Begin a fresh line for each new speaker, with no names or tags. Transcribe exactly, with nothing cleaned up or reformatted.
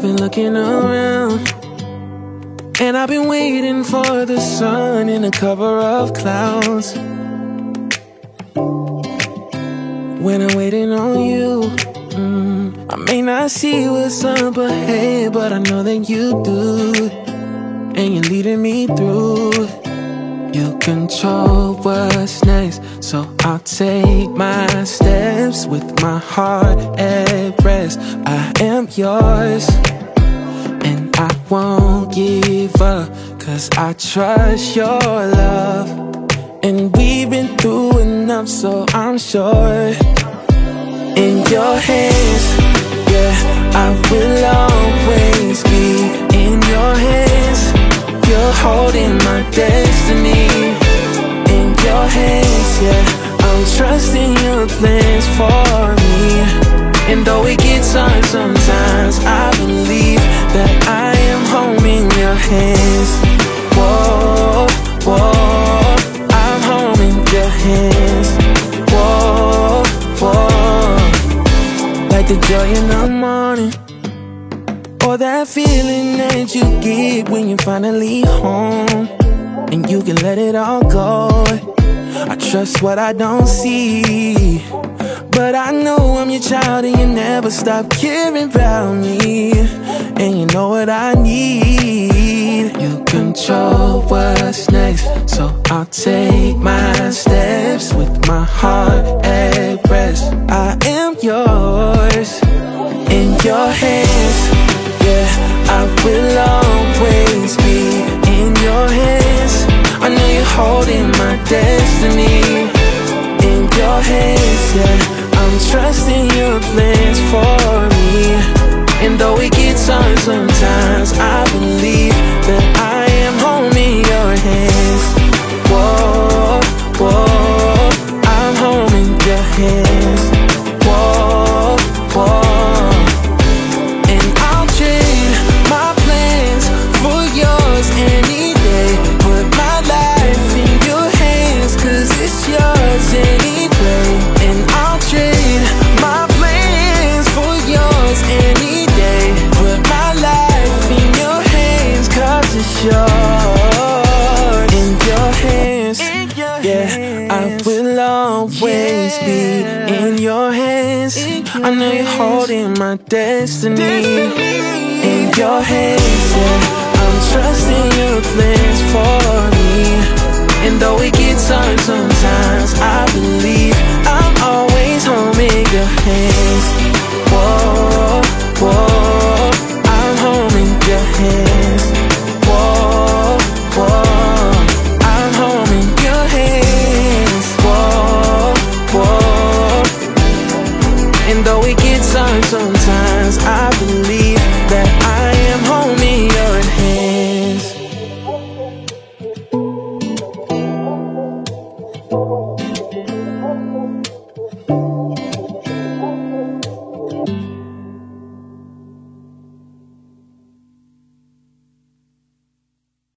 been looking around, and I've been waiting for the sun in a cover of clouds. When I'm waiting on you, mm, I may not see what's up ahead, but I know that you do, and you're leading me through. You control what's next, so I'll take my steps with my heart at rest. I am yours, and I won't give up, 'cause I trust your love. And we've been through enough, so I'm sure. In your hands, yeah, I will always be in your hands. You're holding my destiny in your hands, yeah. I'm trusting your plans for me. And though it gets hard sometimes, I believe that I am home in your hands. Whoa, whoa, I'm home in your hands. Whoa, whoa, like the joy in the morning, or that feeling that you get when you're finally home, and you can let it all go. I trust what I don't see, but I know I'm your child, and you never stop caring about me. And you know what I need. You control what's next, so I'll take my steps with my heart at rest. I am yours, in your hands, yeah, I will always be in your hands. I know you're holding my destiny in your hands, yeah. I'm trusting your plans for me. And though it gets hard sometimes, I believe that I am home in your hands. Whoa, whoa, I'm home in your hands. Whoa, whoa. Any day, put my life in your hands, 'cause it's yours anyway. And I'll trade my plans for yours any day. Put my life in your hands, 'cause it's yours. In your hands, yeah, I will always be in your hands. I know you're holding my destiny in your hands, yeah. I'm trusting your plans for me. And though it gets hard sometimes, I believe I'm always home in your hands. Whoa, whoa, I'm home in your hands. Whoa, whoa, I'm home in your hands. Whoa, whoa. And though it gets hard sometimes, I believe that I am home in your hands.